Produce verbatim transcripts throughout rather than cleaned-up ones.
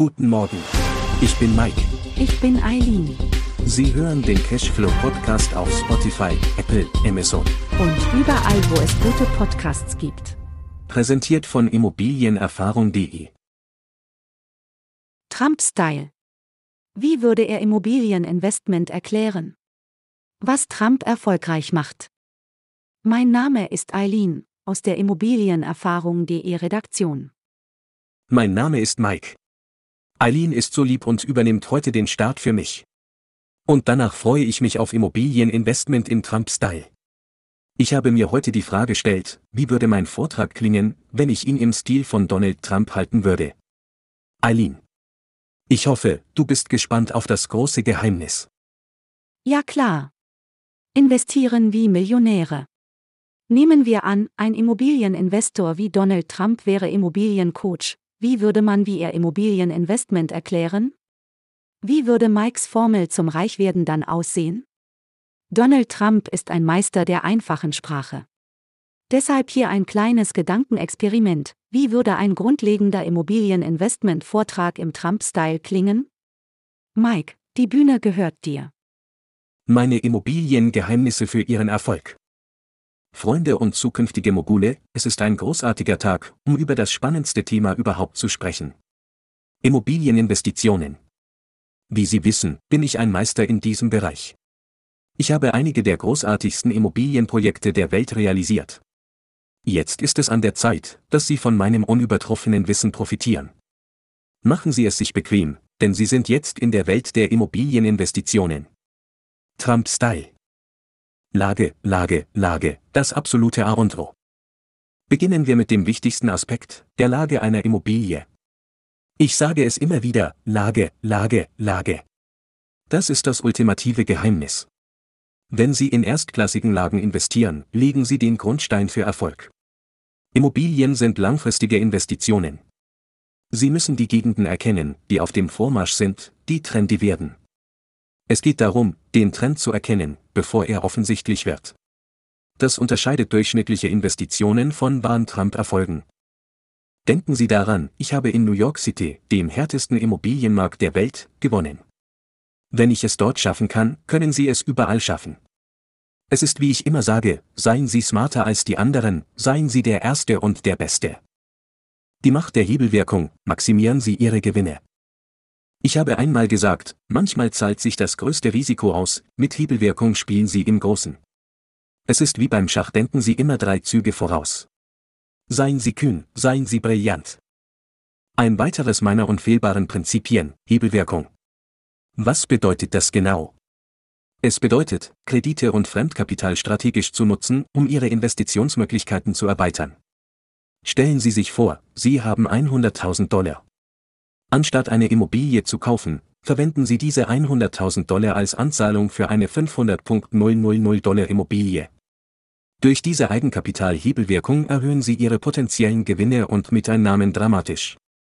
Guten Morgen. Ich bin Mike. Ich bin Eileen. Sie hören den Cashflow Podcast auf Spotify, Apple, Amazon Und überall, wo es gute Podcasts gibt. Präsentiert von Immobilienerfahrung punkt de. Trump-Style. Wie würde er Immobilieninvestment erklären? Was Trump erfolgreich macht. Mein Name ist Eileen, aus der Immobilienerfahrung punkt de Redaktion. Mein Name ist Mike. Eileen ist so lieb und übernimmt heute den Start für mich. Und danach freue ich mich auf Immobilieninvestment im Trump-Style. Ich habe mir heute die Frage gestellt, wie würde mein Vortrag klingen, wenn ich ihn im Stil von Donald Trump halten würde? Eileen. Ich hoffe, du bist gespannt auf das große Geheimnis. Ja klar. Investieren wie Millionäre. Nehmen wir an, ein Immobilieninvestor wie Donald Trump wäre Immobiliencoach. Wie würde man wie er Immobilieninvestment erklären? Wie würde Mikes Formel zum Reichwerden dann aussehen? Donald Trump ist ein Meister der einfachen Sprache. Deshalb hier ein kleines Gedankenexperiment. Wie würde ein grundlegender Immobilieninvestment-Vortrag im Trump-Style klingen? Mike, die Bühne gehört dir. Meine Immobiliengeheimnisse für Ihren Erfolg. Freunde und zukünftige Mogule, es ist ein großartiger Tag, um über das spannendste Thema überhaupt zu sprechen. Immobilieninvestitionen. Wie Sie wissen, bin ich ein Meister in diesem Bereich. Ich habe einige der großartigsten Immobilienprojekte der Welt realisiert. Jetzt ist es an der Zeit, dass Sie von meinem unübertroffenen Wissen profitieren. Machen Sie es sich bequem, denn Sie sind jetzt in der Welt der Immobilieninvestitionen. Trump-Style. Lage, Lage, Lage, das absolute A und O. Beginnen wir mit dem wichtigsten Aspekt, der Lage einer Immobilie. Ich sage es immer wieder, Lage, Lage, Lage. Das ist das ultimative Geheimnis. Wenn Sie in erstklassigen Lagen investieren, legen Sie den Grundstein für Erfolg. Immobilien sind langfristige Investitionen. Sie müssen die Gegenden erkennen, die auf dem Vormarsch sind, die trendy werden. Es geht darum, den Trend zu erkennen, bevor er offensichtlich wird. Das unterscheidet durchschnittliche Investitionen von wahren Trump-Erfolgen. Denken Sie daran, ich habe in New York City, dem härtesten Immobilienmarkt der Welt, gewonnen. Wenn ich es dort schaffen kann, können Sie es überall schaffen. Es ist wie ich immer sage, seien Sie smarter als die anderen, seien Sie der Erste und der Beste. Die Macht der Hebelwirkung, maximieren Sie Ihre Gewinne. Ich habe einmal gesagt, manchmal zahlt sich das größte Risiko aus, mit Hebelwirkung spielen Sie im Großen. Es ist wie beim Schach, denken Sie immer drei Züge voraus. Seien Sie kühn, seien Sie brillant. Ein weiteres meiner unfehlbaren Prinzipien, Hebelwirkung. Was bedeutet das genau? Es bedeutet, Kredite und Fremdkapital strategisch zu nutzen, um Ihre Investitionsmöglichkeiten zu erweitern. Stellen Sie sich vor, Sie haben hunderttausend Dollar. Anstatt eine Immobilie zu kaufen, verwenden Sie diese hunderttausend Dollar als Anzahlung für eine fünfhunderttausend Dollar Immobilie. Durch diese Eigenkapital-Hebelwirkung erhöhen Sie Ihre potenziellen Gewinne und Miteinnahmen dramatisch.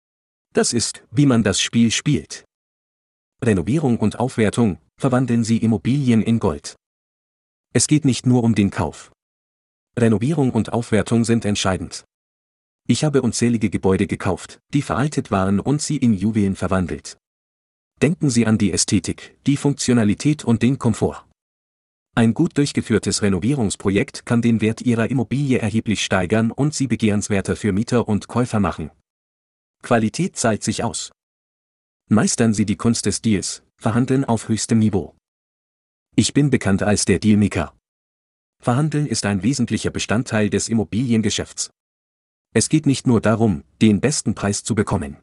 Das ist, wie man das Spiel spielt. Renovierung und Aufwertung, verwandeln Sie Immobilien in Gold. Es geht nicht nur um den Kauf. Renovierung und Aufwertung sind entscheidend. Ich habe unzählige Gebäude gekauft, die veraltet waren und sie in Juwelen verwandelt. Denken Sie an die Ästhetik, die Funktionalität und den Komfort. Ein gut durchgeführtes Renovierungsprojekt kann den Wert Ihrer Immobilie erheblich steigern und Sie begehrenswerter für Mieter und Käufer machen. Qualität zahlt sich aus. Meistern Sie die Kunst des Deals, verhandeln auf höchstem Niveau. Ich bin bekannt als der Dealmaker. Verhandeln ist ein wesentlicher Bestandteil des Immobiliengeschäfts. Es geht nicht nur darum, den besten Preis zu bekommen.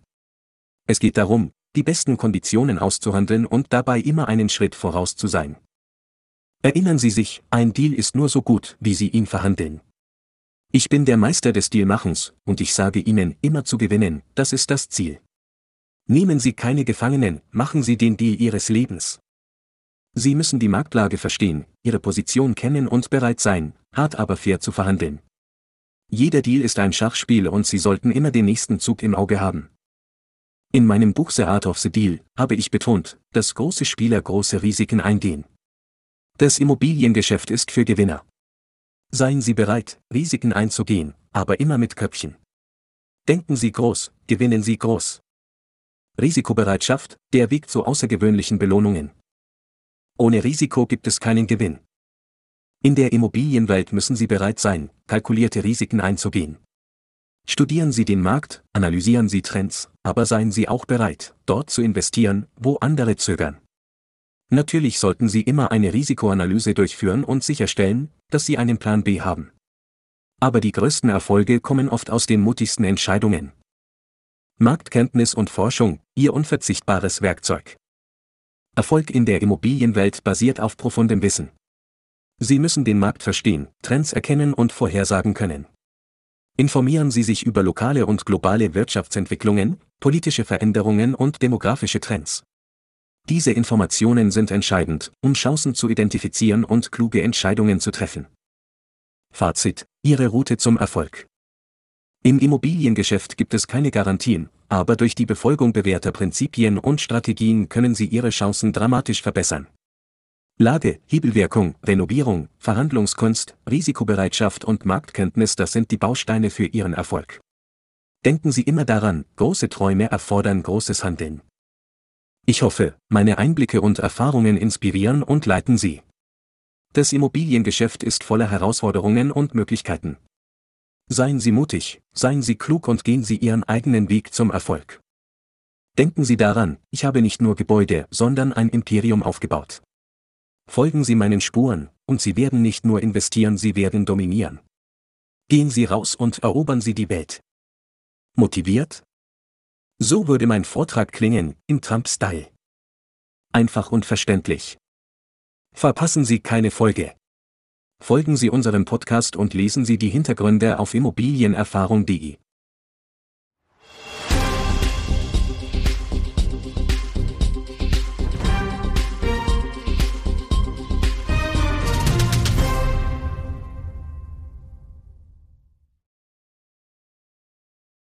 Es geht darum, die besten Konditionen auszuhandeln und dabei immer einen Schritt voraus zu sein. Erinnern Sie sich, ein Deal ist nur so gut, wie Sie ihn verhandeln. Ich bin der Meister des Dealmachens, und ich sage Ihnen, immer zu gewinnen, das ist das Ziel. Nehmen Sie keine Gefangenen, machen Sie den Deal Ihres Lebens. Sie müssen die Marktlage verstehen, Ihre Position kennen und bereit sein, hart aber fair zu verhandeln. Jeder Deal ist ein Schachspiel und Sie sollten immer den nächsten Zug im Auge haben. In meinem Buch The Art of the Deal habe ich betont, dass große Spieler große Risiken eingehen. Das Immobiliengeschäft ist für Gewinner. Seien Sie bereit, Risiken einzugehen, aber immer mit Köpfchen. Denken Sie groß, gewinnen Sie groß. Risikobereitschaft, der Weg zu außergewöhnlichen Belohnungen. Ohne Risiko gibt es keinen Gewinn. In der Immobilienwelt müssen Sie bereit sein, kalkulierte Risiken einzugehen. Studieren Sie den Markt, analysieren Sie Trends, aber seien Sie auch bereit, dort zu investieren, wo andere zögern. Natürlich sollten Sie immer eine Risikoanalyse durchführen und sicherstellen, dass Sie einen Plan B haben. Aber die größten Erfolge kommen oft aus den mutigsten Entscheidungen. Marktkenntnis und Forschung, Ihr unverzichtbares Werkzeug. Erfolg in der Immobilienwelt basiert auf profundem Wissen. Sie müssen den Markt verstehen, Trends erkennen und vorhersagen können. Informieren Sie sich über lokale und globale Wirtschaftsentwicklungen, politische Veränderungen und demografische Trends. Diese Informationen sind entscheidend, um Chancen zu identifizieren und kluge Entscheidungen zu treffen. Fazit: Ihre Route zum Erfolg. Im Immobiliengeschäft gibt es keine Garantien, aber durch die Befolgung bewährter Prinzipien und Strategien können Sie Ihre Chancen dramatisch verbessern. Lage, Hebelwirkung, Renovierung, Verhandlungskunst, Risikobereitschaft und Marktkenntnis, das sind die Bausteine für Ihren Erfolg. Denken Sie immer daran, große Träume erfordern großes Handeln. Ich hoffe, meine Einblicke und Erfahrungen inspirieren und leiten Sie. Das Immobiliengeschäft ist voller Herausforderungen und Möglichkeiten. Seien Sie mutig, seien Sie klug und gehen Sie Ihren eigenen Weg zum Erfolg. Denken Sie daran, ich habe nicht nur Gebäude, sondern ein Imperium aufgebaut. Folgen Sie meinen Spuren, und Sie werden nicht nur investieren, Sie werden dominieren. Gehen Sie raus und erobern Sie die Welt. Motiviert? So würde mein Vortrag klingen, im Trump-Style. Einfach und verständlich. Verpassen Sie keine Folge. Folgen Sie unserem Podcast und lesen Sie die Hintergründe auf immobilienerfahrung punkt de.